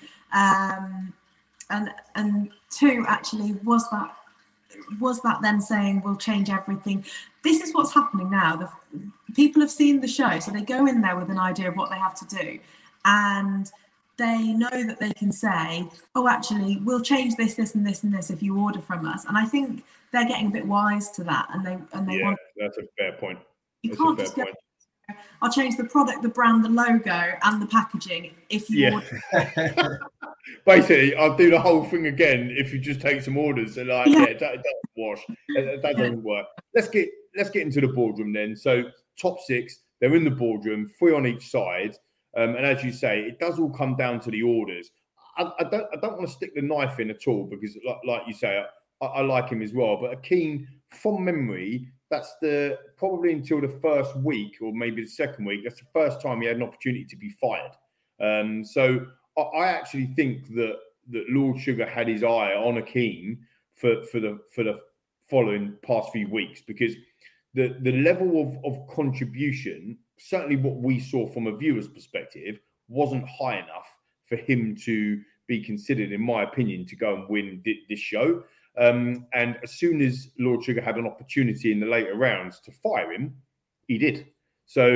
And two, actually, was that then saying we'll change everything? This is what's happening now. The people have seen the show, so they go in there with an idea of what they have to do, and they know that they can say, actually, we'll change this, this, and this, and this if you order from us. And I think they're getting a bit wise to that, and they want. That's a fair point. You can't just go, I'll change the product, the brand, the logo, and the packaging if you order. Basically, I'll do the whole thing again if you just take some orders. And that doesn't wash. That doesn't work. Let's get into the boardroom then. So top 6, they're in the boardroom, 3 on each side. And as you say, it does all come down to the orders. I don't want to stick the knife in at all, because like you say, I like him as well. But Akeem, from memory, probably until the first week or maybe the second week, that's the first time he had an opportunity to be fired. So I actually think that Lord Sugar had his eye on Akeem for the following past few weeks, because the level of contribution, certainly what we saw from a viewer's perspective, wasn't high enough for him to be considered, in my opinion, to go and win this show. And as soon as Lord Sugar had an opportunity in the later rounds to fire him, he did. So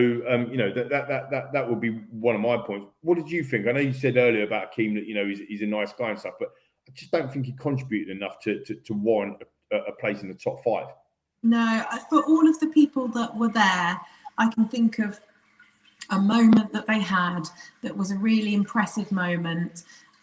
that would be one of my points. What did you think? I know you said earlier about Akeem that he's a nice guy and stuff, but I just don't think he contributed enough to warrant a place in the top 5. No, for all of the people that were there, I can think of a moment that they had that was a really impressive moment,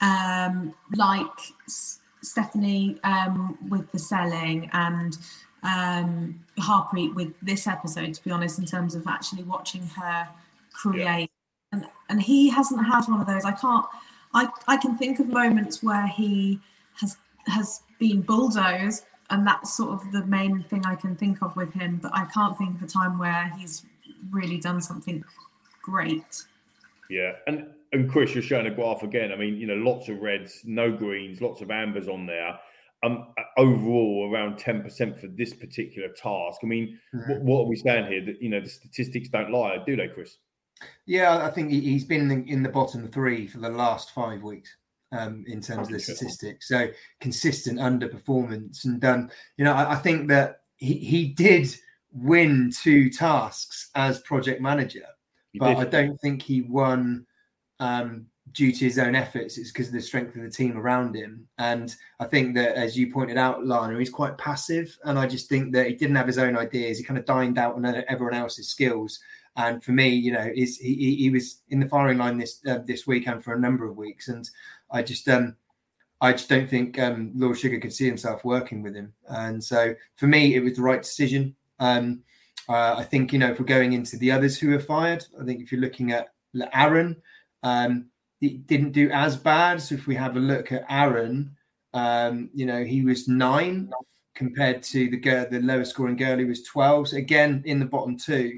like Stephanie with the selling, and Harpreet with this episode, to be honest, in terms of actually watching her create. Yeah. And he hasn't had one of those. I can think of moments where he has been bulldozed, and that's sort of the main thing I can think of with him, but I can't think of a time where he's really done something great. Yeah, and Chris, you're showing a graph again. I mean, lots of reds, no greens, lots of ambers on there. Overall, around 10% for this particular task. I mean, what are we saying here? That the statistics don't lie, do they, Chris? Yeah, I think he's been in the bottom 3 for the last 5 weeks in terms of the statistics. So consistent underperformance, and I think that he did win 2 tasks as project manager, but I don't think he won due to his own efforts. It's because of the strength of the team around him. And I think that, as you pointed out, Lana, he's quite passive. And I just think that he didn't have his own ideas. He kind of dined out on everyone else's skills. And for me, he was in the firing line this week and for a number of weeks. And I just don't think Lord Sugar could see himself working with him. And so for me, it was the right decision. I think, if we're going into the others who were fired, I think if you're looking at Aaron, he didn't do as bad. So if we have a look at Aaron, he was 9 compared to the lowest scoring girl, who was 12. So again, in the bottom 2.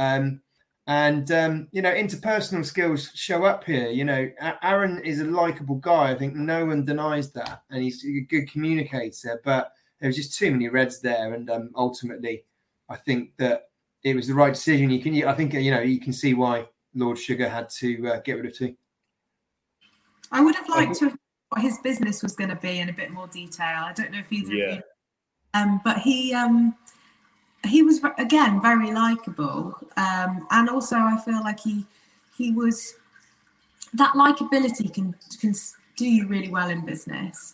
Interpersonal skills show up here. Aaron is a likable guy. I think no one denies that. And he's a good communicator, but there was just too many reds there. And ultimately, I think that it was the right decision. You can see why Lord Sugar had to get rid of 2. I would have liked to have what his business was going to be in a bit more detail. I don't know if either of you, but he was, again, very likable, and also I feel like he was, that likability can do you really well in business.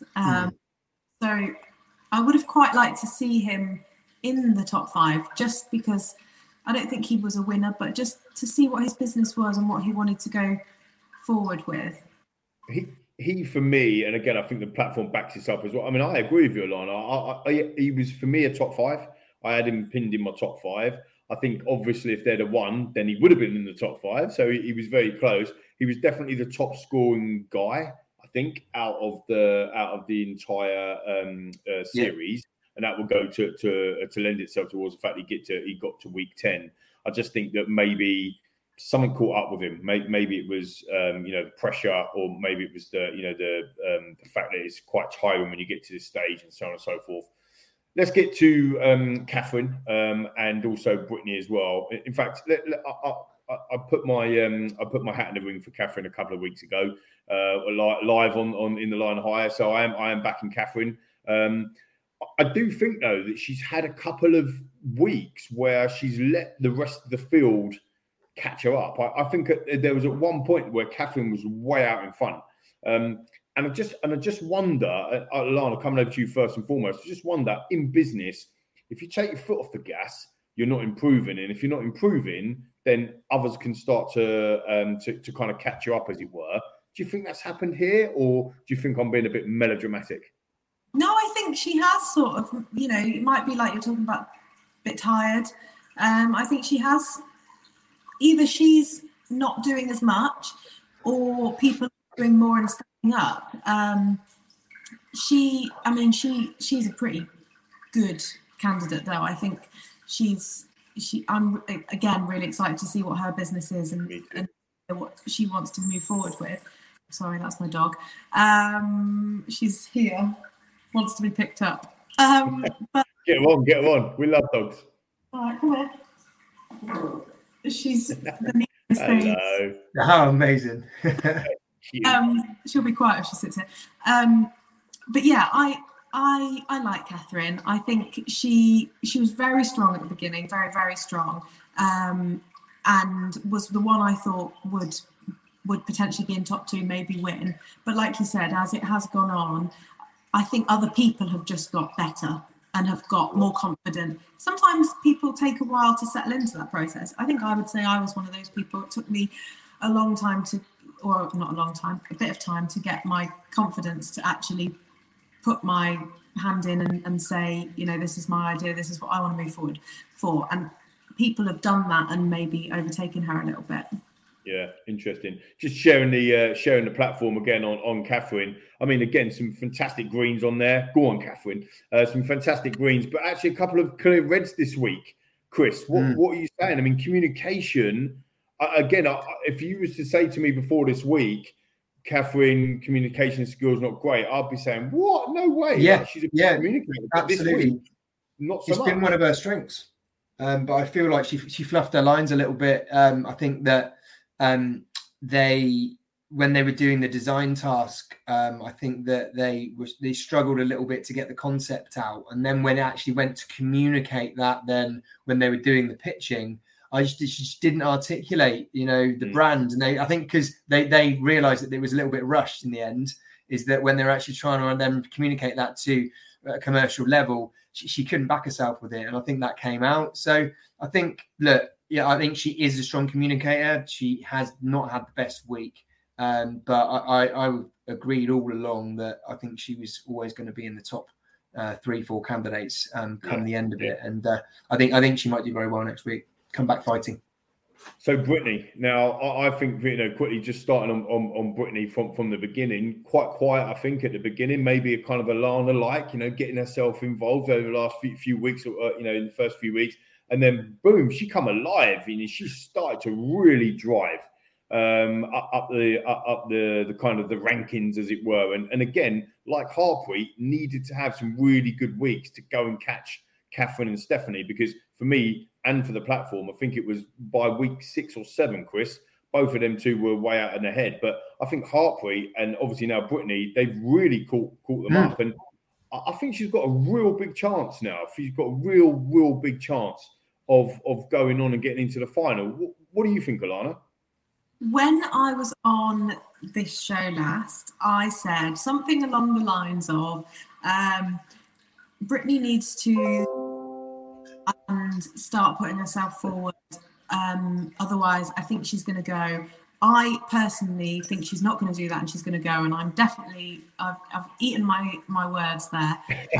So I would have quite liked to see him in the top 5, just because I don't think he was a winner, but just to see what his business was and what he wanted to go forward with. He for me, and again, I think the platform backs this up as well. I mean, I agree with you, Alana. He was, for me, a top 5. I had him pinned in my top 5. I think, obviously, if they'd have won, then he would have been in the top 5. So he was very close. He was definitely the top scoring guy, I think, out of the entire series, and that will go to lend itself towards the fact he got to week 10. I just think that maybe something caught up with him. Maybe it was pressure, or maybe it was the fact that it's quite tiring when you get to this stage, and so on and so forth. Let's get to Catherine and also Brittany as well. In fact, I put my hat in the ring for Catherine a couple of weeks ago, live on In the Line Higher. So I am backing Catherine. I do think though that she's had a couple of weeks where she's let the rest of the field catch her up. I think there was at one point where Catherine was way out in front. And I just wonder, Lana, coming over to you first and foremost, I just wonder, in business, if you take your foot off the gas, you're not improving. And if you're not improving, then others can start to kind of catch you up, as it were. Do you think that's happened here? Or do you think I'm being a bit melodramatic? No, I think she has sort of, it might be like you're talking about a bit tired. I think she has, either she's not doing as much, or people are doing more and stepping up. She's a pretty good candidate, though. I think I'm again really excited to see what her business is and what she wants to move forward with. Sorry, that's my dog. She's here, wants to be picked up. But get on. We love dogs. All right, come here. She's the neatest thing. How amazing. She'll be quiet if she sits here. But yeah, I like Catherine. I think she was very strong at the beginning, very, very strong, and was the one I thought would potentially be in top 2, maybe win. But like you said, as it has gone on, I think other people have just got better and have got more confident. Sometimes people take a while to settle into that process. I think I would say I was one of those people. It took me a long time or not a long time, a bit of time to get my confidence to actually put my hand in and say, this is my idea, this is what I want to move forward for. And people have done that and maybe overtaken her a little bit. Yeah, interesting. Just sharing the platform again on Catherine. I mean, again, some fantastic greens on there. Go on, Catherine. Some fantastic greens, but actually a couple of clear reds this week. Chris, what are you saying? I mean, communication. Again, if you was to say to me before this week, Catherine, communication skills not great, I'd be saying, what? No way. Yeah, like, she's a good communicator. Absolutely. This week, not so much. It's been one of her strengths. But I feel like she fluffed her lines a little bit. I think that when they were doing the design task, I think that they struggled a little bit to get the concept out. And then when it actually went to communicate that, then when they were doing the pitching, she just didn't articulate, the brand. And I think because they realized that it was a little bit rushed in the end, is that when they're actually trying to then communicate that to a commercial level, she couldn't back herself with it. And I think that came out. So I think, I think she is a strong communicator. She has not had the best week. But I agreed all along that I think she was always going to be in the top 3-4 candidates come the end of it. And I think she might do very well next week. Come back fighting. So Brittany, now I think quickly just starting on Brittany from the beginning, quite quiet. I think at the beginning, maybe a kind of Alana-like, getting herself involved over the last few weeks, in the first few weeks, and then boom, she come alive. She started to really drive up the kind of the rankings, as it were. And again, like Harpreet, needed to have some really good weeks to go and catch Catherine and Stephanie, because for me and for the platform, I think it was by week 6 or 7, Chris, both of them two were way out and ahead. But I think Harpreet and obviously now Brittany, they've really caught them up. And I think she's got a real big chance now. She's got a real big chance of going on and getting into the final. What do you think, Alana? When I was on this show last, I said something along the lines of Brittany needs to and start putting herself forward. Otherwise, I think she's going to go. I personally think she's not going to do that, and she's going to go. And I'm definitely, I've eaten my words there.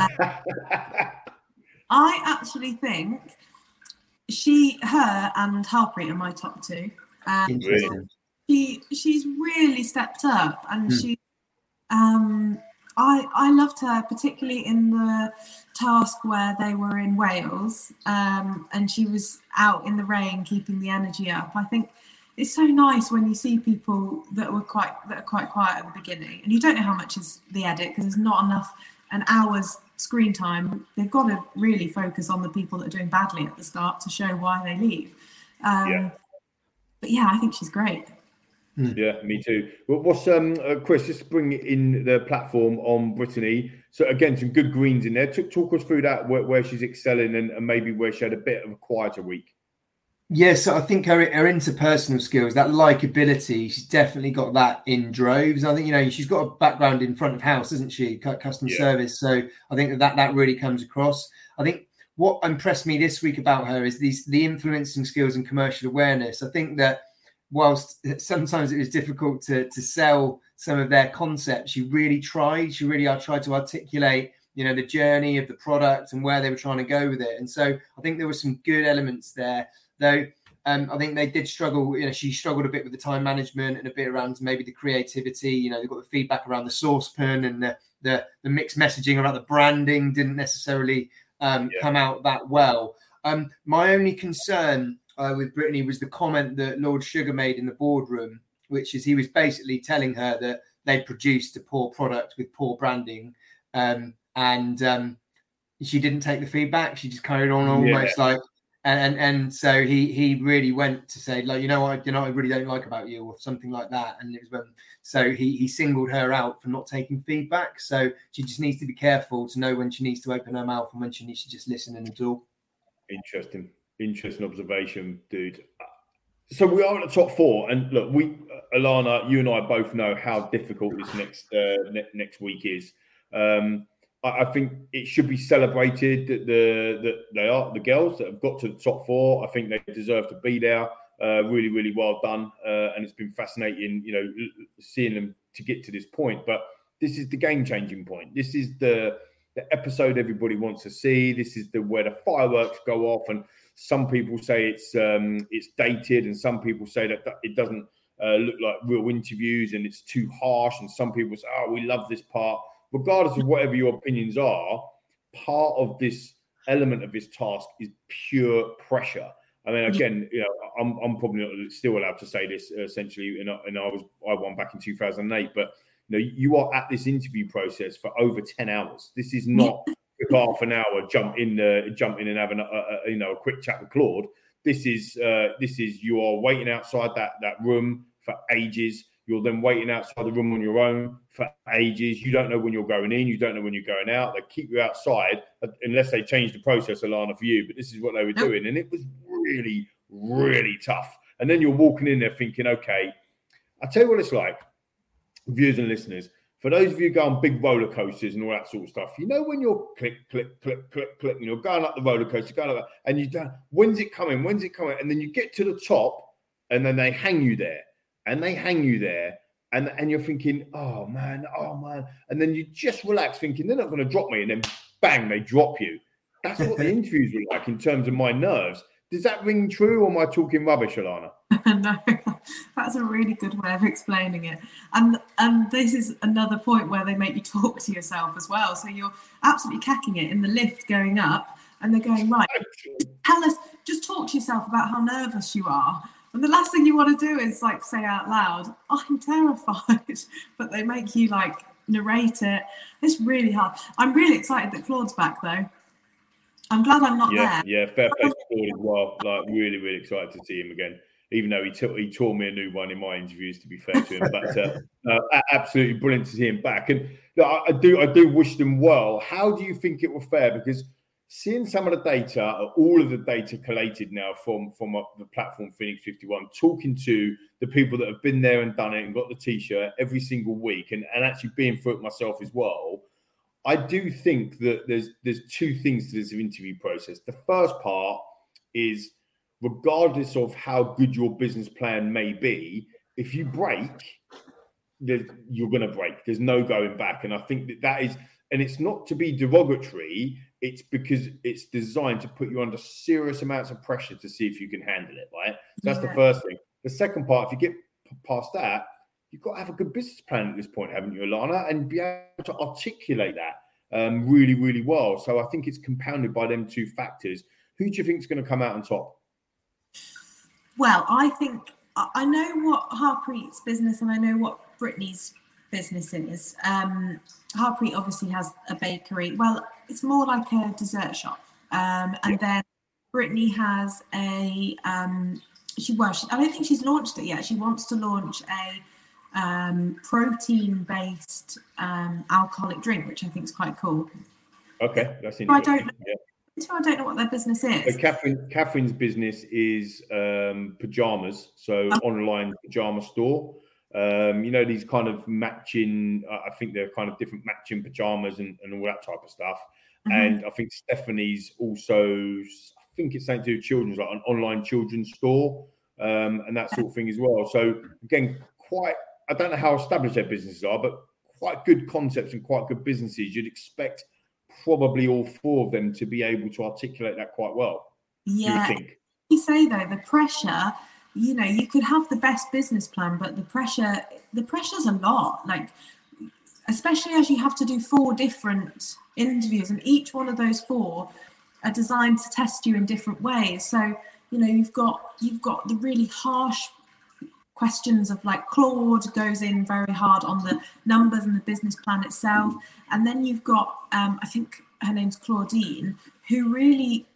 I actually think her and Harpreet are my top 2. She's really stepped up, and she. I loved her, particularly in the task where they were in Wales, and she was out in the rain, keeping the energy up. I think it's so nice when you see people that are quite quiet at the beginning, and you don't know how much is the edit because there's not enough an hour's screen time. They've got to really focus on the people that are doing badly at the start to show why they leave. But yeah, I think she's great. Yeah, me too. Well, what's Chris? Just bring in the platform on Brittany. So again, some good greens in there. Talk us through that where she's excelling and maybe where she had a bit of a quieter week. Yes, so I think her interpersonal skills, that likability, she's definitely got that in droves. I think she's got a background in front of house, isn't she? Customer service. So I think that really comes across. I think what impressed me this week about her is the influencing skills and commercial awareness. I think that whilst sometimes it was difficult to sell some of their concepts, she really tried. She really tried to articulate, the journey of the product and where they were trying to go with it. And so I think there were some good elements there, though. I think they did struggle. She struggled a bit with the time management and a bit around maybe the creativity. They've got the feedback around the saucepan and the mixed messaging around the branding didn't necessarily come out that well. My only concern with Brittany was the comment that Lord Sugar made in the boardroom, which is he was basically telling her that they produced a poor product with poor branding, and she didn't take the feedback. She just carried on almost like, and so he really went to say, like, I really don't like about you, or something like that. And it was so he singled her out for not taking feedback. So she just needs to be careful to know when she needs to open her mouth and when she needs to just listen and absorb. Interesting observation, dude. So we are at the top 4, and look, Alana, you and I both know how difficult this next week is. I think it should be celebrated that they are the girls that have got to the top 4. I think they deserve to be there. Really, really well done, and it's been fascinating, seeing them to get to this point. But this is the game-changing point. This is the episode everybody wants to see. This is where the fireworks go off, and some people say it's dated, and some people say that it doesn't look like real interviews and it's too harsh, and some people say, oh, we love this part. Regardless of whatever your opinions are, part of this element of this task is pure pressure. I mean, again, I'm probably not still allowed to say this essentially, and I won back in 2008, but you are at this interview process for over 10 hours. This is not half an hour jump in and have a quick chat with Claude. This is you are waiting outside that room for ages. You're then waiting outside the room on your own for ages. You don't know when you're going in. You don't know when you're going out. They keep you outside unless they change the process, Alana, for you. But this is what they were doing. And it was really, really tough. And then you're walking in there thinking, okay, I'll tell you what it's like, viewers and listeners. For those of you who go on big roller coasters and all that sort of stuff, when you're click, click, click, click, click, and you're going up the roller coaster, and you don't, when's it coming? And then you get to the top, and then they hang you there. And you're thinking, oh man. And then you just relax thinking, they're not going to drop me. And then bang, they drop you. That's what the interviews were like in terms of my nerves. Does that ring true, or am I talking rubbish, Alana? No, that's a really good way of explaining it. And this is another point where they make you talk to yourself as well. So you're absolutely cacking it in the lift going up, and they're going, right, just talk to yourself about how nervous you are. And the last thing you want to do is say out loud, I'm terrified. But they make you narrate it. It's really hard. I'm really excited that Claude's back though. I'm glad I'm not there. Yeah, fair play to Claude as well. Really, really excited to see him again. Even though he tore me a new one in my interviews, to be fair to him. But absolutely brilliant to see him back. And I do wish them well. How do you think it will fare? Because seeing some of the data, all of the data collated now from the platform Phoenix 51, talking to the people that have been there and done it and got the T-shirt every single week, and actually being through it myself as well, I do think that there's two things to this interview process. The first part is, regardless of how good your business plan may be, if you break, you're going to break. There's no going back. And I think that is, and it's not to be derogatory, it's because it's designed to put you under serious amounts of pressure to see if you can handle it, right? So that's the first thing. The second part, if you get past that, you've got to have a good business plan at this point, haven't you, Alana? And be able to articulate that really, really well. So I think it's compounded by them two factors. Who do you think is going to come out on top? Well, I think I know what Harpreet's business and I know what Brittany's business is. Harpreet obviously has a bakery. Well, it's more like a dessert shop. And then Brittany has a I don't think she's launched it yet. She wants to launch a protein-based alcoholic drink, which I think is quite cool. Okay, that's interesting. I don't know what their business is. So Catherine's business is pajamas, so online pajama store. These kind of matching, I think they're kind of different matching pajamas and all that type of stuff. Mm-hmm. And I think Stephanie's also, I think it's something to do with children's, like an online children's store and that sort of thing as well. So again, I don't know how established their businesses are, but quite good concepts and quite good businesses. You'd expect probably all four of them to be able to articulate that quite well. Yeah. You say though, the pressure, you could have the best business plan, but the pressure's a lot. Especially as you have to do 4 different interviews, and each one of those 4 are designed to test you in different ways. So, you know, you've got the really harsh questions of like Claude goes in very hard on the numbers and the business plan itself. And then you've got, I think her name's Claudine, who really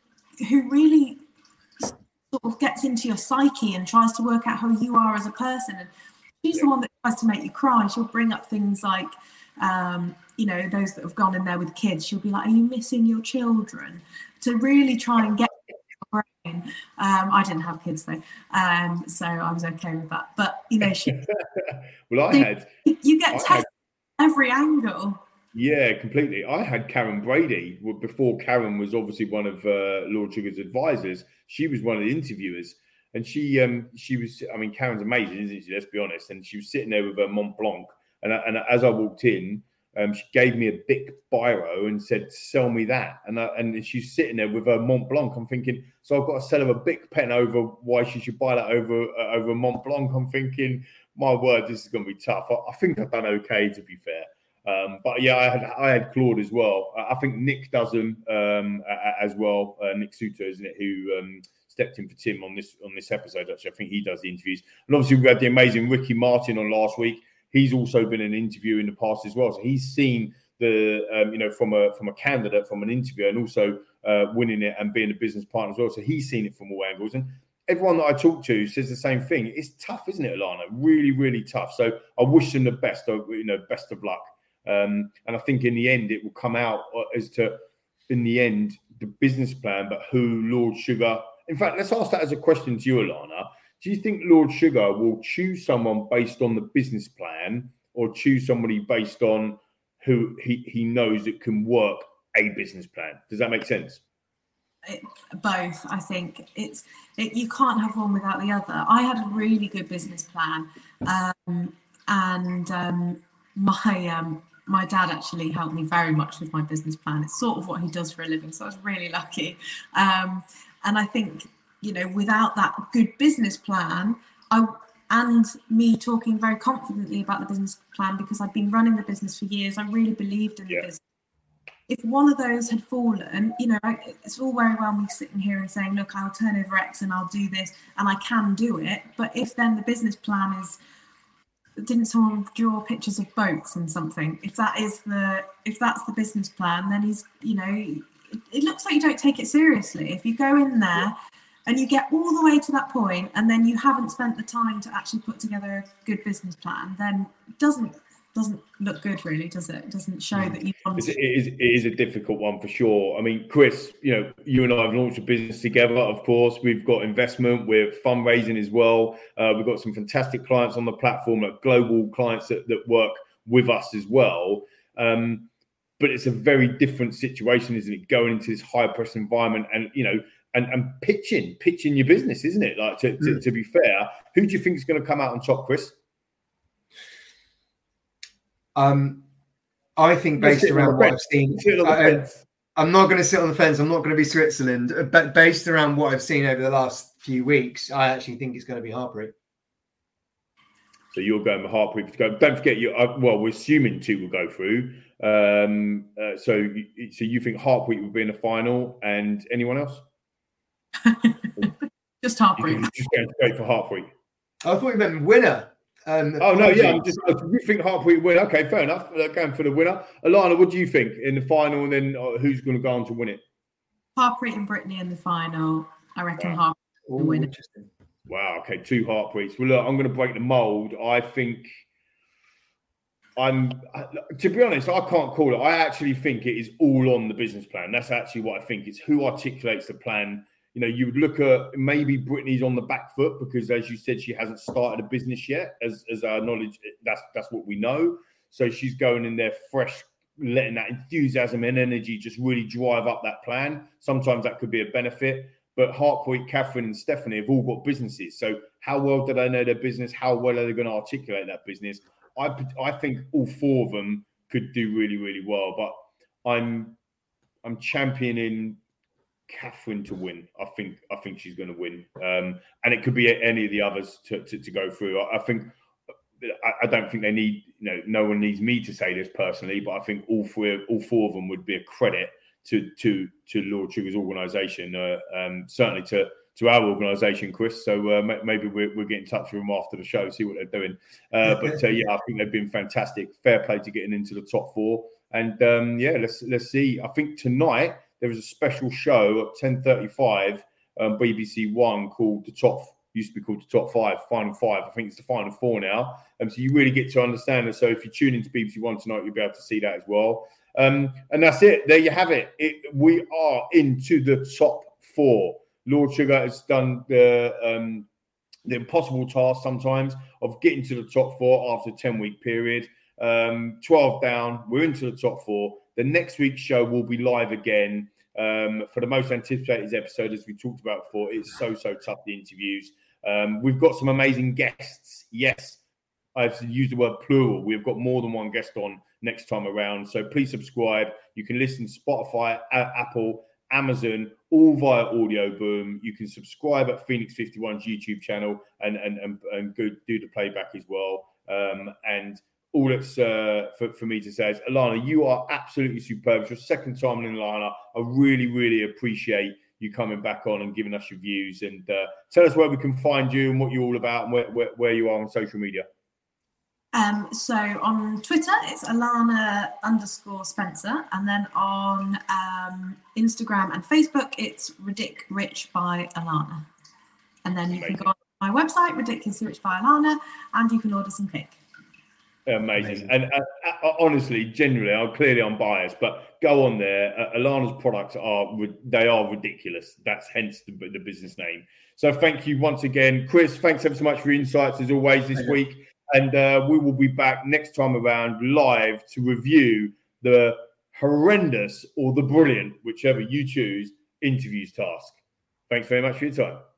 sort of gets into your psyche and tries to work out how you are as a person. And she's the one that tries to make you cry. She'll bring up things like, you know, those that have gone in there with kids. She'll be like, are you missing your children? To really try and get your brain. I didn't have kids though, so I was okay with that. But, you know, well, you get tested every angle. Yeah, completely. I had Karen Brady before. Karen was obviously one of Lord Sugar's advisors. She was one of the interviewers, and she was. I mean, Karen's amazing, isn't she? Let's be honest. And she was sitting there with her Mont Blanc, and as I walked in, she gave me a big biro and said, "Sell me that." And she's sitting there with her Mont Blanc. I'm thinking, so I've got to sell her a big pen over why she should buy that over Mont Blanc. I'm thinking, my word, this is going to be tough. I think I've done okay, to be fair. But yeah, I had Claude as well. I think Nick does them as well. Nick Suter, isn't it, who stepped in for Tim on this episode? Actually, I think he does the interviews. And obviously, we had the amazing Ricky Martin on last week. He's also been an interviewer in the past as well. So he's seen the you know, from a candidate, from an interviewer, and also winning it and being a business partner as well. So he's seen it from all angles. And everyone that I talk to says the same thing. It's tough, isn't it, Alana? Really, really tough. So I wish them the best. You know, best of luck. And I think in the end, it will come out as to, in the end, the business plan, but who Lord Sugar. In fact, let's ask that as a question to you, Alana. Do you think Lord Sugar will choose someone based on the business plan, or choose somebody based on who he knows that can work a business plan? Does that make sense? Both. I think you can't have one without the other. I had a really good business plan, and my dad actually helped me very much with my business plan. It's sort of what he does for a living, so I was really lucky. And I think, you know, without that good business plan, and me talking very confidently about the business plan, because I'd been running the business for years, I really believed in the business. If one of those had fallen, you know, it's all very well me sitting here and saying, look, I'll turn over X and I'll do this, and I can do it. But if then the business plan didn't someone draw pictures of boats and something? If that's the business plan, then he's, you know, it looks like you don't take it seriously. If you go in there and you get all the way to that point, and then you haven't spent the time to actually put together a good business plan, then it doesn't look good, really, does it? It doesn't show that you've done it. It is a difficult one for sure. I mean, Chris, you know, you and I have launched a business together, of course. We've got investment, we're fundraising as well. We've got some fantastic clients on the platform, like global clients that work with us as well. But it's a very different situation, isn't it? Going into this high press environment and, you know, and pitching your business, isn't it? Like to be fair, who do you think is going to come out on top, Chris? I think based around what I've seen, I'm not going to sit on the fence. I'm not going to be Switzerland, but based around what I've seen over the last few weeks, I actually think it's going to be Harpreet. So you're going with Harpreet to go. Don't forget, we're assuming 2 will go through. So you think Harpreet will be in the final, and anyone else? Just Harpreet. Just going straight for Harpreet. I thought you meant winner. You think Harpreet win? Okay, fair enough. Going for the winner. Alana, what do you think in the final, and then who's going to go on to win it? Harpreet and Brittany in the final. I reckon Harpreet will win. Interesting. Wow. Okay, 2 Harpreets. Well, look, I'm going to break the mold. I think to be honest, I can't call it. I actually think it is all on the business plan. That's actually what I think. It's who articulates the plan. You know, you would look at maybe Brittany's on the back foot because, as you said, she hasn't started a business yet. As our knowledge, that's what we know. So she's going in there fresh, letting that enthusiasm and energy just really drive up that plan. Sometimes that could be a benefit. But Harpreet, Catherine, and Stephanie have all got businesses. So how well do they know their business? How well are they going to articulate that business? I think all 4 of them could do really, really well. But I'm championing Catherine to win. I think she's going to win, and it could be any of the others to go through. I don't think they need. No one needs me to say this personally, but I think all 4 of them would be a credit to Lord Sugar's organisation, certainly to our organisation, Chris. So maybe we'll get in touch with them after the show, see what they're doing. But I think they've been fantastic. Fair play to getting into the top 4. And let's see. I think tonight there is a special show at 10:35, BBC One, called used to be called the Top 5, Final 5. I think it's the Final 4 now. So you really get to understand it. So if you tune into BBC One tonight, you'll be able to see that as well. And that's it. There you have it. We are into the top 4. Lord Sugar has done the impossible task sometimes of getting to the top 4 after a 10-week period. 12 down. We're into the top 4. The next week's show will be live again for the most anticipated episode, as we talked about before. It's so tough, the interviews. We've got some amazing guests. Yes, I've used the word plural. We've got more than one guest on next time around. So please subscribe. You can listen to Spotify, Apple, Amazon, all via Audio Boom. You can subscribe at Phoenix 51's YouTube channel and go do the playback as well. And all that's for me to say is, Alana, you are absolutely superb. It's your second time in Alana. I really, really appreciate you coming back on and giving us your views. And tell us where we can find you and what you're all about and where you are on social media. So on Twitter, it's Alana_Spencer. And then on Instagram and Facebook, it's Ridic Rich by Alana. And then you can go on my website, Ridiculously Rich by Alana, and you can order some cake. Amazing. And honestly, genuinely, I'm clearly unbiased, but go on there. Alana's products are ridiculous. That's hence the business name. So thank you once again. Chris, thanks ever so much for your insights as always this week. And we will be back next time around live to review the horrendous or the brilliant, whichever you choose, interviews task. Thanks very much for your time.